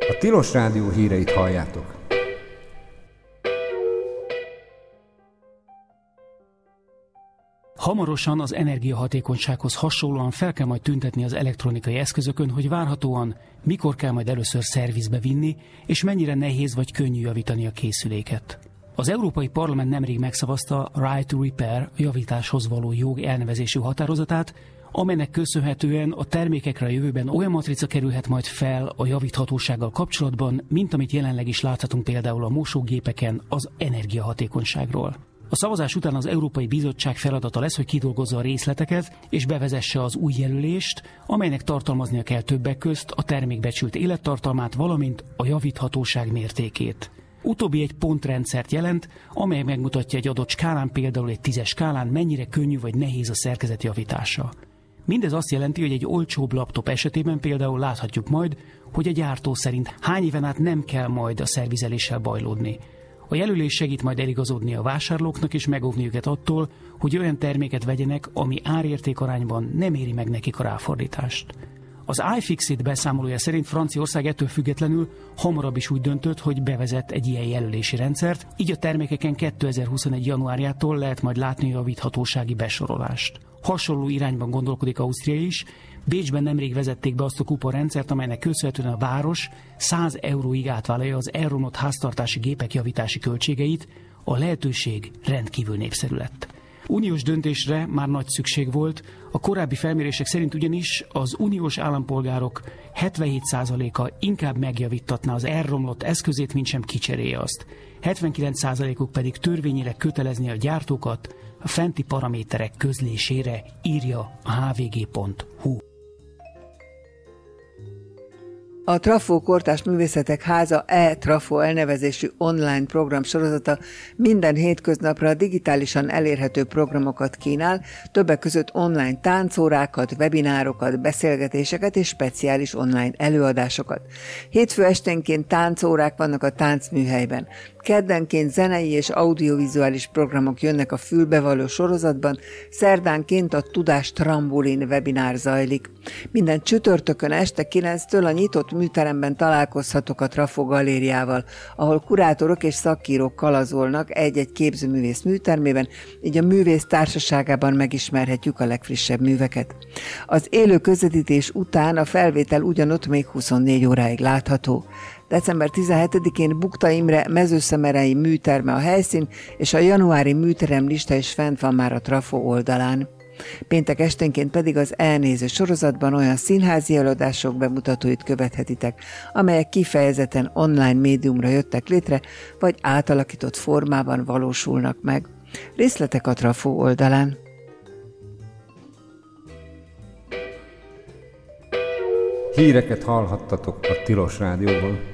A Tilos Rádió híreit halljátok. Hamarosan az energiahatékonysághoz hasonlóan fel kell majd tüntetni az elektronikai eszközökön, hogy várhatóan mikor kell majd először szervizbe vinni, és mennyire nehéz vagy könnyű javítani a készüléket. Az Európai Parlament nemrég megszavazta a Right to Repair, a javításhoz való jog elnevezésű határozatát, amelynek köszönhetően a termékekre a jövőben olyan matrica kerülhet majd fel a javíthatósággal kapcsolatban, mint amit jelenleg is láthatunk például a mosógépeken az energiahatékonyságról. A szavazás után az Európai Bizottság feladata lesz, hogy kidolgozza a részleteket és bevezesse az új jelölést, amelynek tartalmaznia kell többek közt a termék becsült élettartalmát, valamint a javíthatóság mértékét. Utóbbi egy pontrendszert jelent, amely megmutatja egy adott skálán, például egy 10-es skálán, mennyire könnyű vagy nehéz a szerkezet javítása. Mindez azt jelenti, hogy egy olcsóbb laptop esetében például láthatjuk majd, hogy a gyártó szerint hány éven át nem kell majd a szervizeléssel bajlódni. A jelölés segít majd eligazodni a vásárlóknak és megóvni őket attól, hogy olyan terméket vegyenek, ami árérték arányban nem éri meg nekik a ráfordítást. Az iFixit beszámolója szerint Franciaország ettől függetlenül hamarabb is úgy döntött, hogy bevezet egy ilyen jelölési rendszert, így a termékeken 2021. januárjától lehet majd látni a javíthatósági besorolást. Hasonló irányban gondolkodik Ausztria is. Bécsben nemrég vezették be azt a kuponrendszert, amelynek köszönhetően a város 100 euróig átvállalja az elromlott háztartási gépek javítási költségeit, a lehetőség rendkívül népszerű lett. Uniós döntésre már nagy szükség volt, a korábbi felmérések szerint ugyanis az uniós állampolgárok 77%-a inkább megjavítatná az elromlott eszközét, mint sem kicserélje azt. 79%-uk pedig törvényileg kötelezné a gyártókat a fenti paraméterek közlésére, írja a hvg.hu. A Trafó Kortárs Művészetek Háza e-Trafó elnevezésű online programsorozata minden hétköznapra digitálisan elérhető programokat kínál, többek között online táncórákat, webinárokat, beszélgetéseket és speciális online előadásokat. Hétfő esténként táncórák vannak a táncműhelyben. Keddenként zenei és audiovizuális programok jönnek a fülbevaló sorozatban, szerdánként a Tudás Trambulin webinár zajlik. Minden csütörtökön este 9-től a nyitott műteremben találkozhatok a Trafó galériával, ahol kurátorok és szakírók kalazolnak egy-egy képzőművész műtermében, így a művész társaságában megismerhetjük a legfrissebb műveket. Az élő közvetítés után a felvétel ugyanott még 24 óráig látható. December 17-én Bukta Imre mezőszemerei műterme a helyszín, és a januári műterem lista is fent van már a Trafó oldalán. Péntek esténként pedig az elnéző sorozatban olyan színházi előadások bemutatóit követhetitek, amelyek kifejezetten online médiumra jöttek létre, vagy átalakított formában valósulnak meg. Részletek a Trafó oldalán. Híreket hallhattatok a Tilos Rádióban.